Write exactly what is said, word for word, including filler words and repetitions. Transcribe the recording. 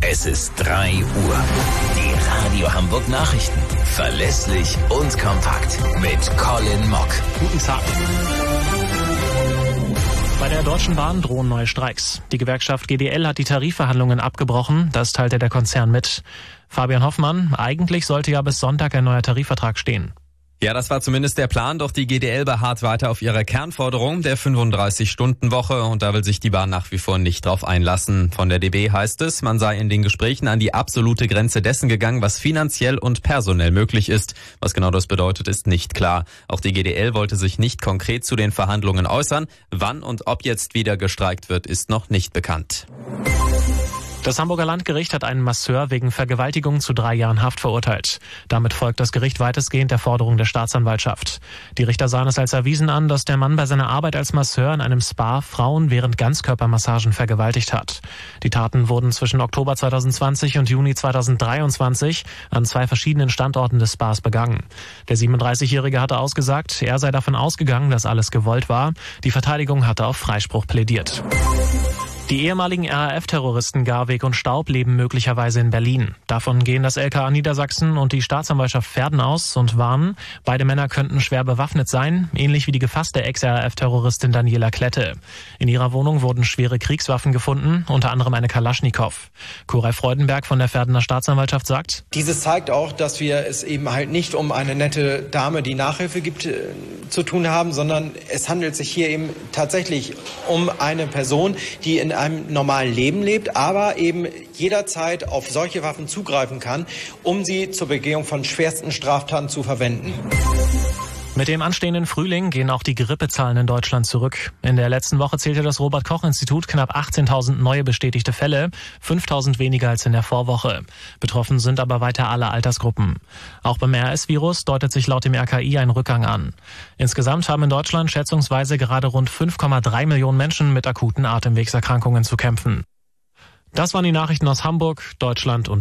Es ist drei Uhr. Die Radio Hamburg Nachrichten. Verlässlich und kompakt. Mit Colin Mock. Guten Tag. Bei der Deutschen Bahn drohen neue Streiks. Die Gewerkschaft G D L hat die Tarifverhandlungen abgebrochen. Das teilte der Konzern mit. Fabian Hoffmann, eigentlich sollte ja bis Sonntag ein neuer Tarifvertrag stehen. Ja, das war zumindest der Plan, doch die G D L beharrt weiter auf ihrer Kernforderung der fünfunddreißig-Stunden-Woche und da will sich die Bahn nach wie vor nicht drauf einlassen. Von der D B heißt es, man sei in den Gesprächen an die absolute Grenze dessen gegangen, was finanziell und personell möglich ist. Was genau das bedeutet, ist nicht klar. Auch die G D L wollte sich nicht konkret zu den Verhandlungen äußern. Wann und ob jetzt wieder gestreikt wird, ist noch nicht bekannt. Das Hamburger Landgericht hat einen Masseur wegen Vergewaltigung zu drei Jahren Haft verurteilt. Damit folgt das Gericht weitestgehend der Forderung der Staatsanwaltschaft. Die Richter sahen es als erwiesen an, dass der Mann bei seiner Arbeit als Masseur in einem Spa Frauen während Ganzkörpermassagen vergewaltigt hat. Die Taten wurden zwischen Oktober zweitausendzwanzig und Juni zweitausenddreiundzwanzig an zwei verschiedenen Standorten des Spas begangen. Der siebenunddreißigjährige hatte ausgesagt, er sei davon ausgegangen, dass alles gewollt war. Die Verteidigung hatte auf Freispruch plädiert. Die ehemaligen R A F-Terroristen Garweg und Staub leben möglicherweise in Berlin. Davon gehen das L K A Niedersachsen und die Staatsanwaltschaft Verden aus und warnen, beide Männer könnten schwer bewaffnet sein, ähnlich wie die gefasste Ex-R A F-Terroristin Daniela Klette. In ihrer Wohnung wurden schwere Kriegswaffen gefunden, unter anderem eine Kalaschnikow. Koray Freudenberg von der Verdener Staatsanwaltschaft sagt: Dieses zeigt auch, dass wir es eben halt nicht um eine nette Dame, die Nachhilfe gibt, äh, zu tun haben, sondern es handelt sich hier eben tatsächlich um eine Person, die in einem normalen Leben lebt, aber eben jederzeit auf solche Waffen zugreifen kann, um sie zur Begehung von schwersten Straftaten zu verwenden. Mit dem anstehenden Frühling gehen auch die Grippezahlen in Deutschland zurück. In der letzten Woche zählte das Robert-Koch-Institut knapp achtzehntausend neue bestätigte Fälle, fünftausend weniger als in der Vorwoche. Betroffen sind aber weiter alle Altersgruppen. Auch beim R S-Virus deutet sich laut dem R K I ein Rückgang an. Insgesamt haben in Deutschland schätzungsweise gerade rund fünf Komma drei Millionen Menschen mit akuten Atemwegserkrankungen zu kämpfen. Das waren die Nachrichten aus Hamburg, Deutschland und